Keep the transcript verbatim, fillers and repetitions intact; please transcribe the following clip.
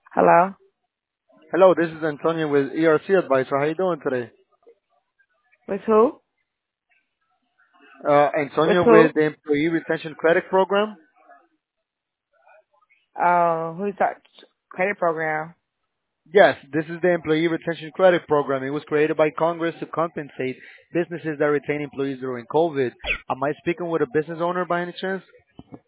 Hello? Hello, this is Antonio with E R C Advisor. How you doing today? With who? Uh, With Antonio who? with the Employee Retention Credit Program. Uh, who's that credit program? Yes, this is the Employee Retention Credit Program. It was created by Congress to compensate businesses that retain employees during COVID. Am I speaking with a business owner by any chance?